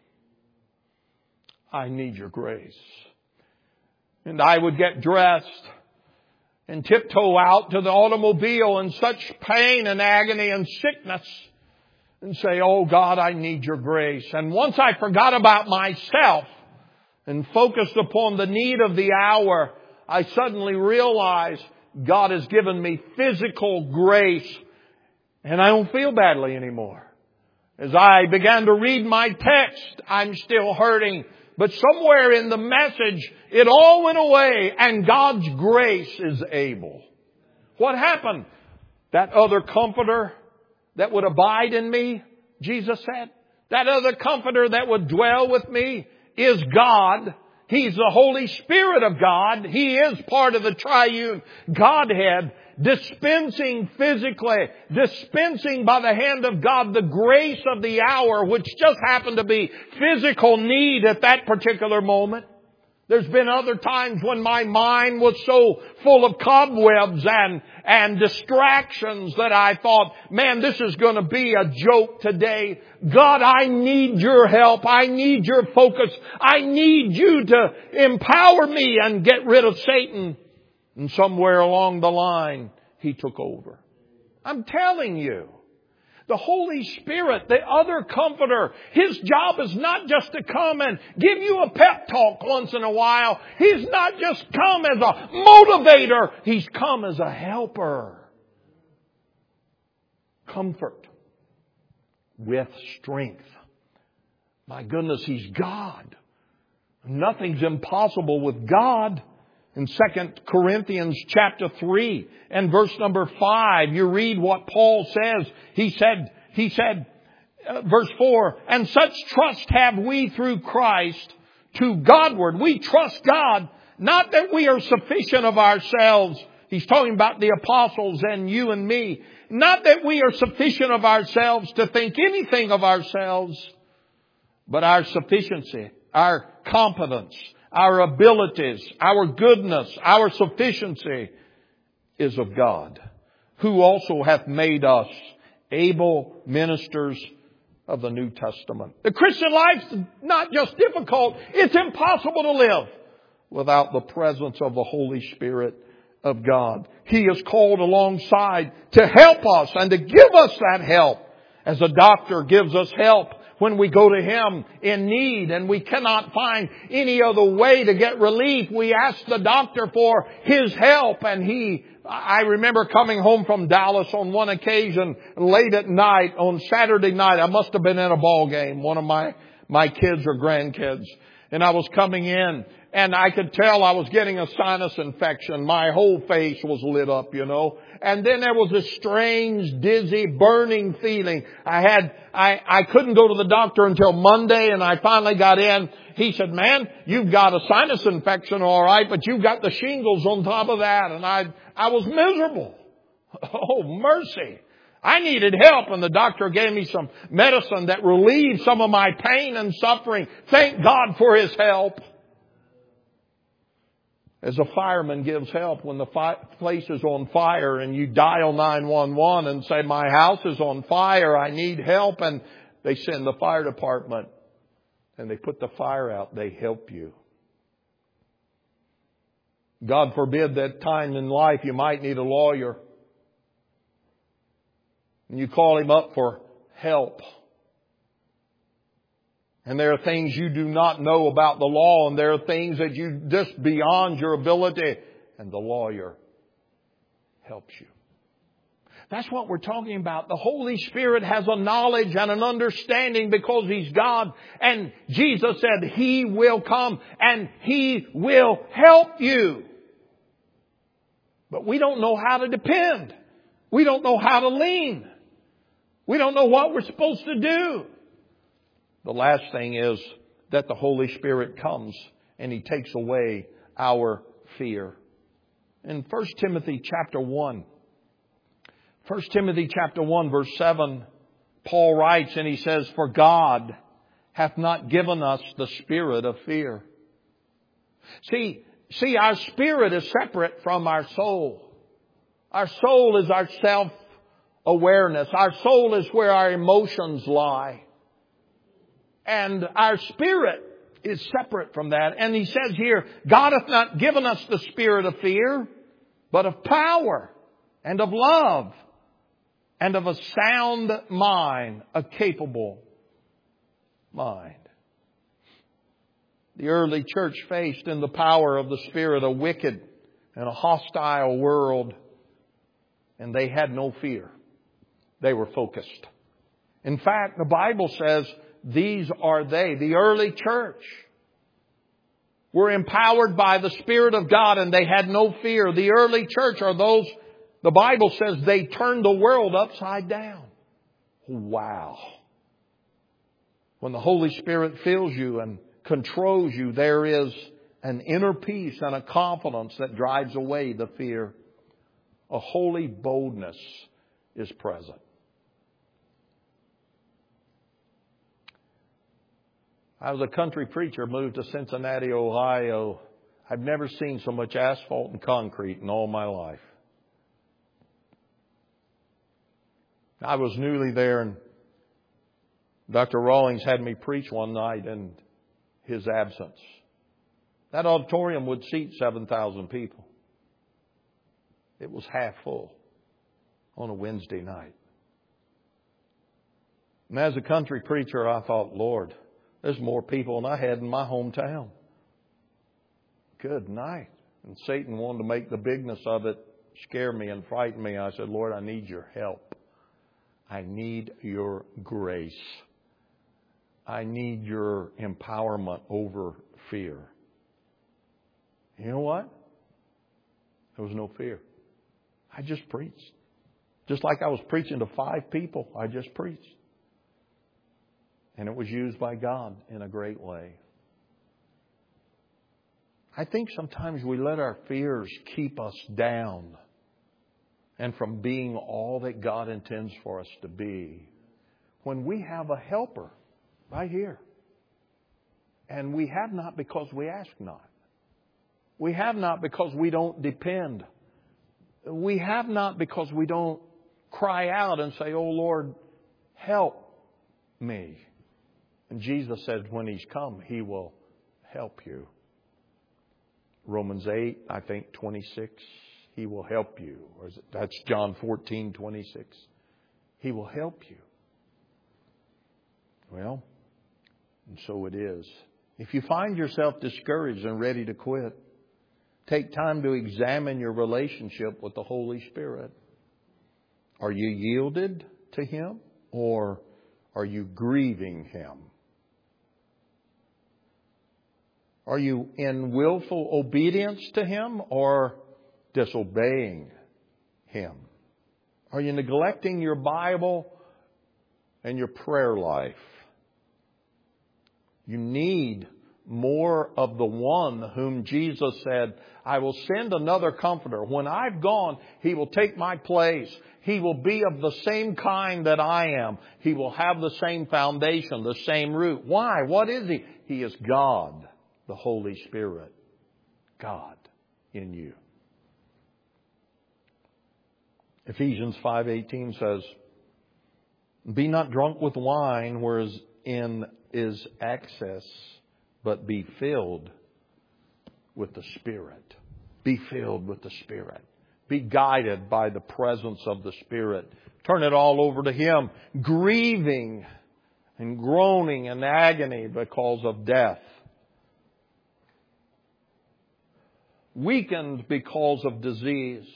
I need your grace. And I would get dressed and tiptoe out to the automobile in such pain and agony and sickness and say, oh God, I need your grace. And once I forgot about myself and focused upon the need of the hour, I suddenly realized God has given me physical grace and I don't feel badly anymore. As I began to read my text, I'm still hurting. But somewhere in the message, it all went away and God's grace is able. What happened? That other comforter that would abide in me, Jesus said, that other comforter that would dwell with me is God. He's the Holy Spirit of God. He is part of the triune Godhead, dispensing physically, dispensing by the hand of God the grace of the hour, which just happened to be physical need at that particular moment. There's been other times when my mind was so full of cobwebs and distractions that I thought, man, this is going to be a joke today. God, I need your help. I need your focus. I need you to empower me and get rid of Satan. And somewhere along the line, he took over. I'm telling you, The Holy Spirit, the other Comforter, His job is not just to come and give you a pep talk once in a while. He's not just come as a motivator. He's come as a helper. Comfort with strength. My goodness, He's God. Nothing's impossible with God. In 2 Corinthians chapter 3 and verse number 5, you read what Paul says. He said, verse 4, and such trust have we through Christ to Godward. We trust God, not that we are sufficient of ourselves. He's talking about the apostles and you and me. Not that we are sufficient of ourselves to think anything of ourselves, but our sufficiency, our competence, our abilities, our goodness, our sufficiency is of God, who also hath made us able ministers of the New Testament. The Christian life's not just difficult, it's impossible to live without the presence of the Holy Spirit of God. He is called alongside to help us and to give us that help, as a doctor gives us help when we go to Him in need and we cannot find any other way to get relief. We ask the doctor for His help, and I remember coming home from Dallas on one occasion late at night on Saturday night. I must have been in a ball game, one of my kids or grandkids. And I was coming in and I could tell I was getting a sinus infection. My whole face was lit up, And then there was this strange, dizzy, burning feeling. I couldn't go to the doctor until Monday, and I finally got in. He said, man, you've got a sinus infection, all right, but you've got the shingles on top of that. And I was miserable. Oh, mercy. I needed help, and the doctor gave me some medicine that relieved some of my pain and suffering. Thank God for His help. As a fireman gives help when the place is on fire and you dial 911 and say, my house is on fire, I need help. And they send the fire department and they put the fire out. They help you. God forbid that time in life you might need a lawyer. And you call him up for help. And there are things you do not know about the law, and there are things that you just beyond your ability, and the lawyer helps you. That's what we're talking about. The Holy Spirit has a knowledge and an understanding because He's God. And Jesus said He will come and He will help you. But we don't know how to depend. We don't know how to lean. We don't know what we're supposed to do. The last thing is that the Holy Spirit comes and He takes away our fear. In 1 Timothy chapter 1 verse 7, Paul writes and he says, for God hath not given us the spirit of fear. See, our spirit is separate from our soul. Our soul is our self-awareness. Our soul is where our emotions lie. And our spirit is separate from that. And he says here, God hath not given us the spirit of fear, but of power and of love and of a sound mind, a capable mind. The early church faced in the power of the Spirit a wicked and a hostile world, and they had no fear. They were focused. In fact, the Bible says these are they. The early church were empowered by the Spirit of God and they had no fear. The early church are those, the Bible says, they turned the world upside down. Wow. When the Holy Spirit fills you and controls you, there is an inner peace and a confidence that drives away the fear. A holy boldness is present. I was a country preacher, moved to Cincinnati, Ohio. I've never seen so much asphalt and concrete in all my life. I was newly there, and Dr. Rawlings had me preach one night in his absence. That auditorium would seat 7,000 people. It was half full on a Wednesday night. And as a country preacher, I thought, Lord, there's more people than I had in my hometown. Good night. And Satan wanted to make the bigness of it scare me and frighten me. I said, Lord, I need your help. I need your grace. I need your empowerment over fear. You know what? There was no fear. I just preached. Just like I was preaching to 5 people, I just preached. And it was used by God in a great way. I think sometimes we let our fears keep us down and from being all that God intends for us to be, when we have a helper right here. And we have not because we ask not. We have not because we don't depend. We have not because we don't cry out and say, oh Lord, help me. And Jesus said when He's come, He will help you. Romans 8, I think 26, He will help you. Or is it, that's John 14, 26. He will help you. Well, and so it is. If you find yourself discouraged and ready to quit, take time to examine your relationship with the Holy Spirit. Are you yielded to Him, or are you grieving Him? Are you in willful obedience to Him or disobeying Him? Are you neglecting your Bible and your prayer life? You need more of the one whom Jesus said, I will send another comforter. When I've gone, He will take my place. He will be of the same kind that I am. He will have the same foundation, the same root. Why? What is He? He is God, the Holy Spirit. God in you. Ephesians 5:18 says, be not drunk with wine, wherein is excess, but be filled with the Spirit. Be filled with the Spirit. Be guided by the presence of the Spirit. Turn it all over to Him, grieving and groaning in agony because of death. Weakened because of disease.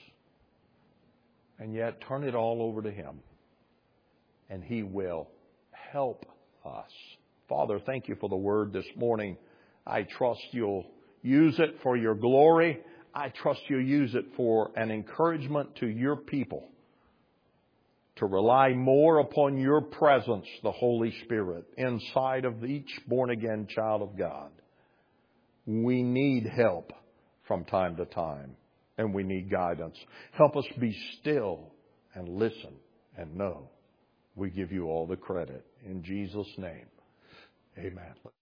And yet turn it all over to Him. And He will help us. Father, thank You for the Word this morning. I trust You'll use it for Your glory. I trust You'll use it for an encouragement to Your people to rely more upon Your presence, the Holy Spirit, inside of each born-again child of God. We need help from time to time, and we need guidance. Help us be still and listen and know. We give You all the credit. In Jesus' name, amen.